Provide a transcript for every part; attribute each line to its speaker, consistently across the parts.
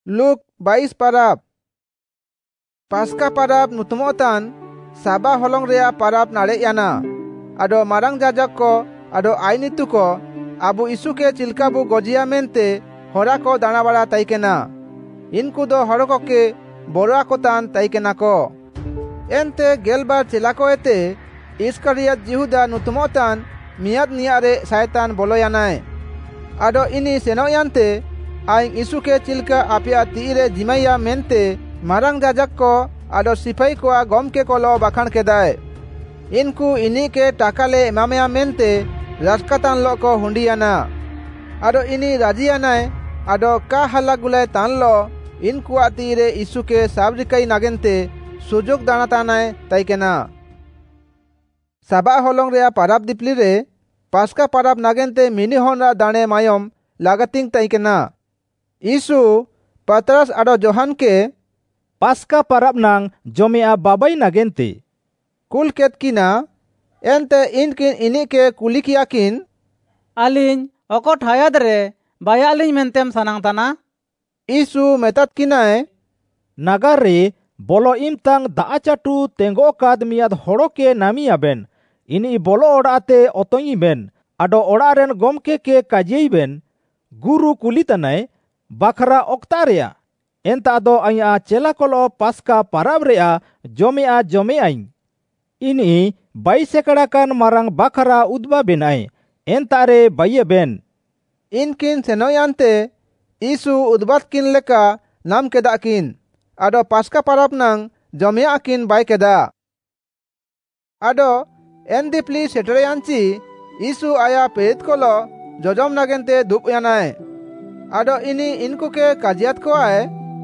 Speaker 1: Look 22 पाराब पास्का पाराब नुतुमोतान साबा हलंग रेया पाराब नाड़ेयाना आदो मारांग जाजक को आदो आईनितु को आबू यीशु के चिल्का बू गजिया मेनते हरा को दाना बाड़ा ताइकेना इनको दो हड़को के बोरा को तान ताइकेना को एनते गेलबार चिला को एते इस्करियत जिहुदा नुतुमोतान मियाद नियारे शैतान बोलोयानाय आदो इनी सेनोयांते आइंग यीशु के चिल्का आपिया तीरे जिमाइया मेनते मारांग जाजक को आदो सिपाही को गमके को लो बाखान केदाय इनको इनी के टाकाले इमामया मेनते राजकतान लो को हुंडियाना आदो इनी राजियानाय आदो का हल्ला गुलाय तान लो इनको तीरे यीशु के साबरिकाई नागेनते सुजुग दानातानाय ताइकेना साबा हलंग रेया पाराब दिपली रे पास्का पाराब नागेनते मिनी होनरा दाने मायम लागतिंग ताइकेना यीशु पतरस आदो जोहान के
Speaker 2: पास्का पाराब नांग जमिया बाबाई नागेनते
Speaker 1: कुल केतकिना एनते इनकिन इनी के कुलिकियाकिन
Speaker 3: अलिन अकोट हायाद रे बायालिन मेंतेम सनांग तना
Speaker 1: यीशु मेतात किनाय
Speaker 2: नागार रे बोलो इमतांग दाचाटू तेंगो काद मियाद होड़ो के नामियाबेन इनी बोलो ओड़ाते ओतोइबेन आडो ओड़ारेन गोमके के काजियबेन गुरु कुलितनाय बाखरा ओक्तारिया एंता दो आया चेला कोलो पास्का पाराब रेया जमे इनी 22 सेकड़ा कान मारांग बाखरा उद्बा बेनाय एंता रे बाये बेन
Speaker 1: इनकिन सेनोयांते यीशु उद्बात किन लेका नाम केदा किन आडो पास्का पाराब नांग जमिया किन बाय केदा आडो एनदिपली सेटरेयांची यीशु आया पेट कोलो जोजम नागेनते दुप यानाय आडो इनी इनको के काजियात को आए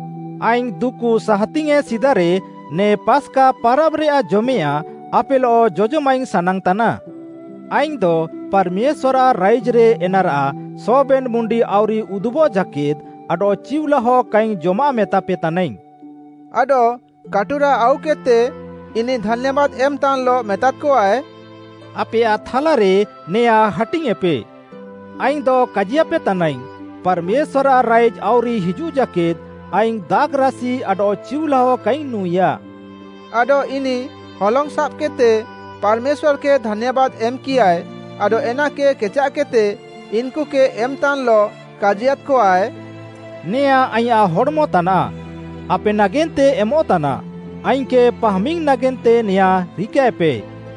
Speaker 2: आइंग दुकु साहतिंगे सिदारे ने पास्का पाराब रेया जमिया आपेलो जोजमाइंग सनांग तना आइंग दो परमेश्वरा राइज रे एनारा सोबेन मुंडी आवरी उदुबो जाकेद आडो चिवला हो काइंग जमा मेता पेतानाइंग
Speaker 1: आडो काटुरा आउ केते इनी धन्यवाद एम तान लो मेतात को आए
Speaker 2: आपेया थाला रे नेया हटिंगे पे आइंग दो काजिया पे तनाइंग परमेश्वरा राइज आवरी हिजू जाकेद आइंग दाग राशि आडो चिवला हो काइंग नुया
Speaker 1: आडो इनी हलंग साब केते परमेश्वर के धन्यवाद एम कियाय आडो एना के केचा केते इनको के एम तान लो काजियात को आए
Speaker 2: नेया आया होड़मो तना आपे नागेनते एमो तना आइंग के पहमिंग नागेनते नेया रिकाय पे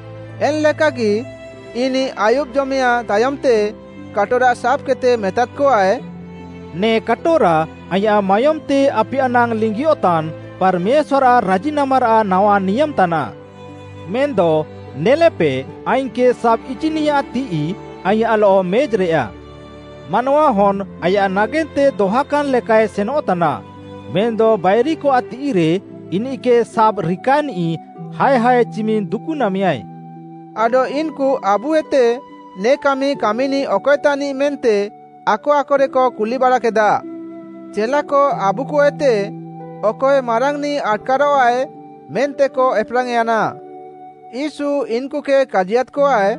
Speaker 1: एन लेका की इनी आयुब जमिया तायमते कटोरा साफ केते मेतात को आए
Speaker 2: ने कटोरा आया मायमते अपियानांग लिंगियोतान परमेश्वरा राजीनामारा नावा नियम तना मेंदो नेलेपे आइंग के साब इचिनिया ती आया लो मेज रेया मानवा होन आया नागेनते दोहाकान लेकाय सेनो तना मेंदो बायरी को आती रे इनी के साब रिकानी हाय हाय चिमिन दुकु नामियाय
Speaker 1: आडो इनको आबुएते ने कामिनी ओकोयतानी मेनते आको आकोरे को कुली बाड़ा केदा चेला को आबू को एते ओकोय मारांगनी आटकारो आए मेनते को एप्रांगयाना यीशु इनको के काजियात को आए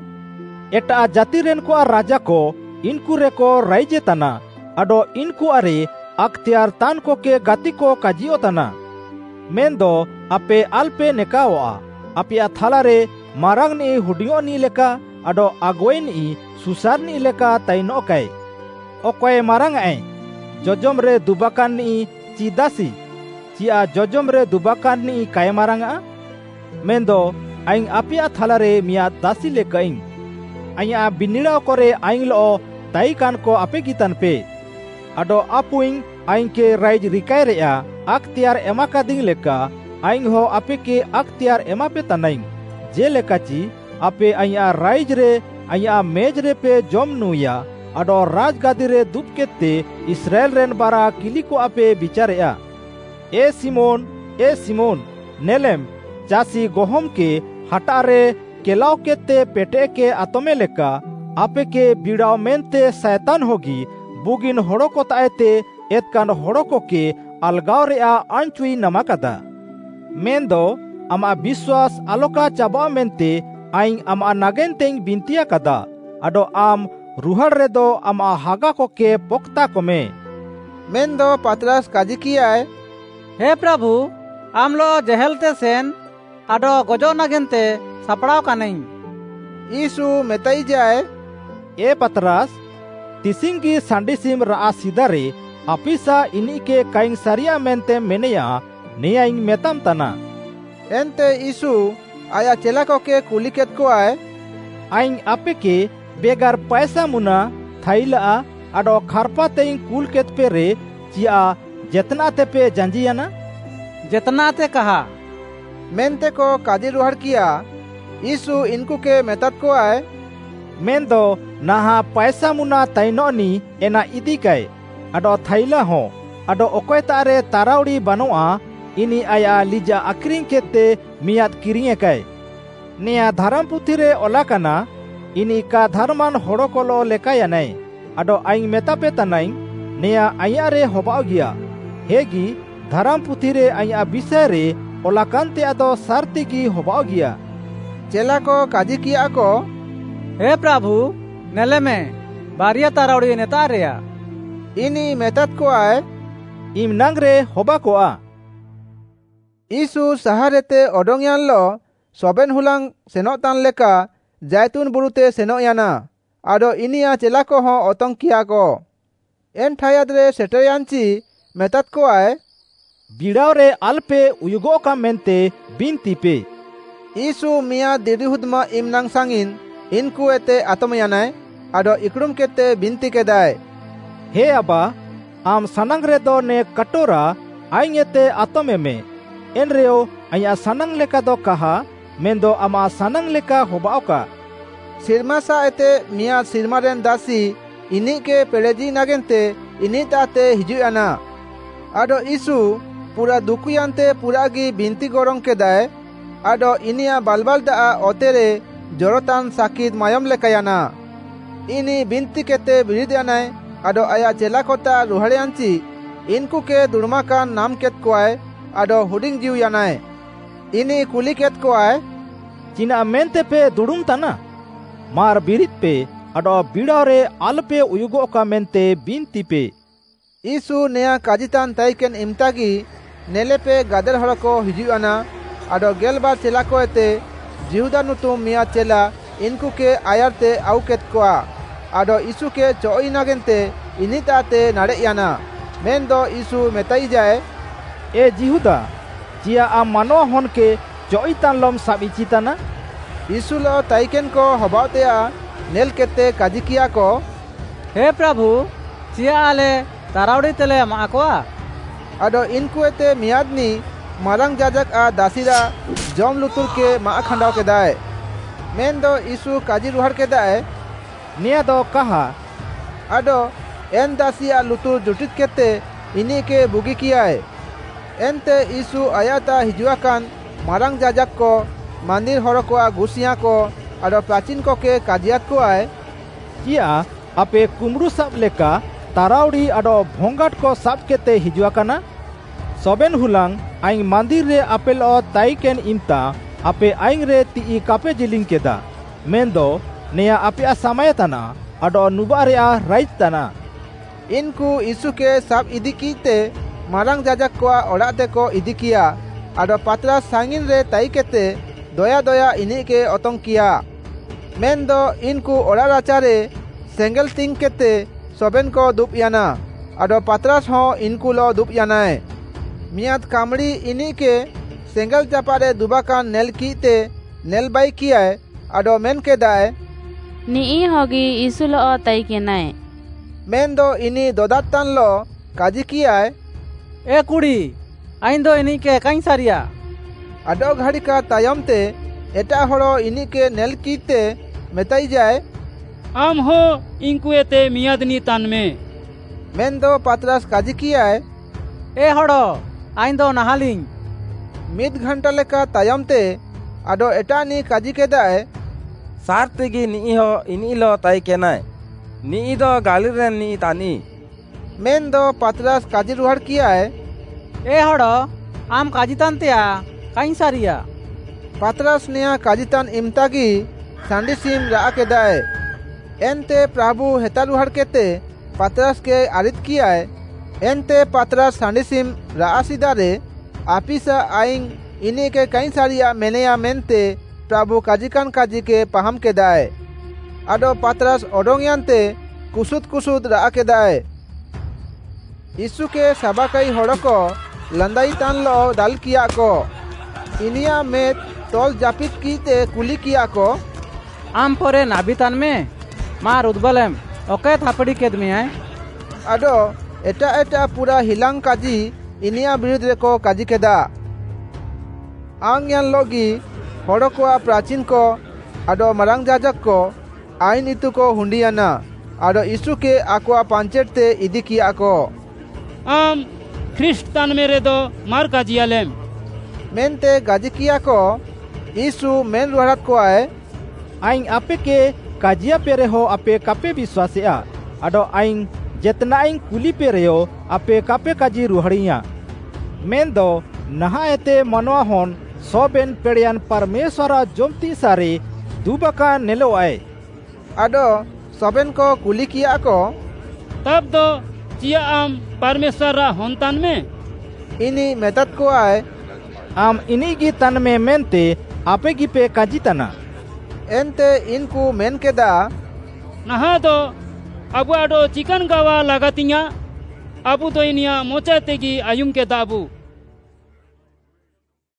Speaker 2: एटा जाति रेन को राजा को इनको रे को राइजे तना आडो इनको अरे अख्तियार तान को के गाति को काजियो तना मेंदो आपे अल्पे नेकावा आपिया थाला रे मारांगनी हुडियो नी लेका आडो आगोयनी सुसारनी लेका ताइनो काय ओकोय मारांग आए जोजम रे दुबाकान नी चिदासी चिया जोजम रे दुबाकान नी काय मारांगा मेंदो आइंग आपिया थाला रे मिया दासी लेकाइंग आया बिनिड़ा करे आइंग लो ताई कान को आपे गितान पे आडो आपुइंग आइंग के राइज रिकाय रेया अख्तियार एमाका दिंग लेका आइंग हो आपे के अख्तियार एमा पे तनाइंग जे लेकाची आपे आया राइज रे आया मेज रे पे जम नुया आडो राजगादी रे दुप केते इस्राएल रेन बारा किली को आपे बिचारेया ए सिमोन नेलेम चासी गोहम के हटारे केलाव केते पेटे के आतमे लेका आपे के बिड़ाव मेनते शैतान होगी बुगिन होड़ो को ताएते एतकान होड़ो को के अलगाव रेया आंचुई नमाकदा मेंदो आमा विश्वास आलोका चाबा मेनते आइंग आमा नागेनतेंग बिनतिया कदा आडो आम रुहड़ रेदो आमा हागा को के पोक्ता को में
Speaker 1: मेन दो पतरस काजी कियाय,
Speaker 3: हे प्रभु आम लो जेहेलते सेन आडो गजो नागेनते सापड़ाव कानें।
Speaker 1: यीशु मेताई जाय,
Speaker 2: ए पतरस तिसिंगी सांडिसिम रा सिदारे अपिसा इनी के काइंग सारिया मेनते मेनेया निया इंग मेताम तना।
Speaker 1: एनते यीशु आया चेला को के कुली केत को आय,
Speaker 2: आइंग आपे के बेगार पैसा मुना थाइला आडो खारपा तेइंग कुल केत पे रे चिया जेतना ते पे जंजियाना।
Speaker 3: जितना ते कहा
Speaker 1: मेनते को काजी रुहर किया। यीशु इनको के मेतात को आय,
Speaker 2: मेन दो नाहा पैसा मुना ताइनोनी एना इदी काय आडो थाइला हो आडो ओकोय तारे ताराउडी बनोआ इनी आया लिजा अक्रिंग केते मियाद किरिंगे काय। निया धर्म पुथी रे ओला काना इनी का धर्मान होड़ो कोलो लेकाया नै आडो आइंग मेतापे तनाई निया आया रे होबाव गिया। हेगी धर्म पुथी रे आया विषय रे ओला कांते आदो सारती की होबाव गिया।
Speaker 1: चेला को काजी किया को,
Speaker 3: हे प्रभु नेले में बारिया ताराउड़ी नेता रेया।
Speaker 1: इनी मेतात को आय,
Speaker 2: इम नंगरे होबा को आ।
Speaker 1: यीशु सहारेते ओडोंगियान लो सोबेन हुलांग सेनोतान लेका जैतून बुरुते सेनोयाना आडो इनिया चेला को हो ओतंग किया को। एन ठायाद रे सेटेयांची मेतात को आय,
Speaker 2: बिड़ाव रे अल्पे उयुगो का मेनते बिनती पे।
Speaker 1: यीशु मिया दिरिहुदमा इमनांग सांगिन इनको एते आतमयानाय आडो इकड़ुम केते बिनती केदाय,
Speaker 2: हे अबा आम सनंग रे दो ने कटोरा आइंग एते आतमे में एन रेओ आया सनंग लेका दो कहा मेंदो अमा सनंग लेका होबाव का।
Speaker 1: सिरमा सा एते मिया सिरमा रेन दासी इनी के पेड़ेजी नागेनते इनी ताते हिजुयाना आडो यीशु पूरा दुकुयांते पूरागी बिनती गोरंग केदाय आडो इनिया बालबाल दा ओतेरे जोरोतान साकिद मायम लेकायाना। इनी बिनती केते बिरिदयानाय आडो आया चेला कोता रुहाड़ियांची इनको के दुर्मा का नाम केत कोआय आडो हुडिंग जीव यानाय। इनी कुली केत कोआय,
Speaker 2: चिना मेनते पे दुडुम तना मार बिरित पे आडो बिड़ाव रे अल्पे उयुगो का मेनते बिनती पे।
Speaker 1: यीशु नेया काजितान ताइकेन इमतागी नेले पे गादर हड़ को हिजुआना आडो गेलबार चेला को एते जिहुदा नुतुम मिया चेला इनको के आयरते आउ केत कोआ आडो यीशु के चोई नागेनते इनी ताते नाड़े याना। मेन दो यीशु मेताई जाए,
Speaker 2: ए जिहुदा चिया आ मानो हन के चोई तान लोम साब इचिताना।
Speaker 1: यीशु लो ताइकेन को हबावतेया नेल केते काजी किया को,
Speaker 3: हे प्रभु चिया आले ताराउड़ी तेले माकोआ
Speaker 1: आडो इनको एते मियादनी मारंग जाजक आ दासीरा जम लुतुर के मा खंडाव के दाए। मेन दो यीशु काजी रुहर के दाए,
Speaker 2: निया दो कहा
Speaker 1: आडो एन दासी आ लुतुर जुटित केते इनी के बुगी कियाए। एनते यीशु आयाता हिजुआकान मारंग जाजक को मंदिर हड़ को आ गुसिया को आडो प्राचीन को के काजियात को आए,
Speaker 2: चिया आपे कुमरू साब लेका ताराउड़ी आडो भोंगाट को साब केते हिजुआकाना। सोबेन हुलांग आइंग मंदिर रे आपेल ओ ताइकेन इमता आपे आइंग रे ती कापे जिलिंग केदा मेंदो नेया आपे आ समय तना आडो नुबा रे आ राइट तना।
Speaker 1: इनको यीशु के साब इदी कीते मारंग जाजक को ओड़ाते को इदी किया आडो पात्रा सांगिन रे ताई केते दोया दोया इनी के ओतंग किया। मेन दो इनको ओड़ा राचारे सेंगल तिंग केते सोबेन को दुप याना आडो पात्रास हो इनको लो दुप यानाए। मियाद कामड़ी इनी के सेंगल चापारे दुबाकान नेल कीते नेल बाई कियाए आडो मेन के दाए,
Speaker 4: नी होगी यीशु लो ताई के नाय।
Speaker 1: मेन दो इनी दोदातान लो काजी कियाए,
Speaker 3: ए कुड़ी आइन दो इनी के काई सारिया
Speaker 1: आडो घड़ी का तायमते एटा हड़ो इनी के नेल कीते मेताई जाए,
Speaker 5: आम हो इनको एते मियादनी तान में।
Speaker 1: मेन दो पात्रास काजी कियाए,
Speaker 3: ए हड़ो आइन दो नहालिंग।
Speaker 1: मिद घंटा लेका तायमते आडो एटा नी काजी के दाए,
Speaker 6: सार तेगी नी हो इनी लो ताई के नाय नी दो गालिर रेन नी तानी।
Speaker 1: मेन दो पात्रास काजी रुहर कियाए,
Speaker 3: ए हड़ो आम काजितान तेया काई सारिया।
Speaker 1: पात्रास नेया काजितान इमतागी सांडिसिम रा के दाए। एनते प्रभु हेता रुहर केते पात्रास के आरित कियाए, एनते पतरस सांडिसिम रासिदारे आपिसा आइंग इनी के कई सारिया मेनेया मेनते प्रभु काजिकान काजी के पहम के दाए आडो पतरस ओडोंगियानते कुसुद कुसुद रा के दाए यीशु के सबा कई हड़को लंदाई तान लो दाल किया को इनिया में तोल जापित कीते कुली किया को
Speaker 3: आम परे नाबितान में मार उद्बलेम ओके थापड़ी केदमी है
Speaker 1: आडो एटा एटा पूरा हिलांग काजी इनिया विरुद्ध रे को काजी केदा आंग यान लोगी हड़को प्राचीन को आडो मरांग जाजक को आइन इतु को हुंडियाना आडो यीशु के आकुआ पांचेटते इदी किया को
Speaker 5: आम ख्रिस्तान मेरे दो मार काजियालेम
Speaker 1: मेनते गाजी किया को यीशु मेन रुहरत को आए
Speaker 2: आइंग आपे के काजिया पेरे हो आपे कापे विश्वासिया आडो आइंग जेतना आइंग कुली पेरे हो आपे कापे काजी रुहड़िया मेन दो नहा एते मनवा होन सोबेन पेड़ियान परमेश्वर जोमती सारे दुबका नेलो आए
Speaker 1: आडो सोबेन को कुली किया को
Speaker 5: तब दो चिया आम परमेश्वर होनतान में
Speaker 1: इनी मेतत को आए
Speaker 2: आम इनी गी तन में मेनते आपे गी पे काजी तना
Speaker 1: एनते इनको मेन के दा
Speaker 5: नहा दो अबु आडो चिकन गावा लगातिया अबु तो इनिया मोचा तेगी आयुम के दाबू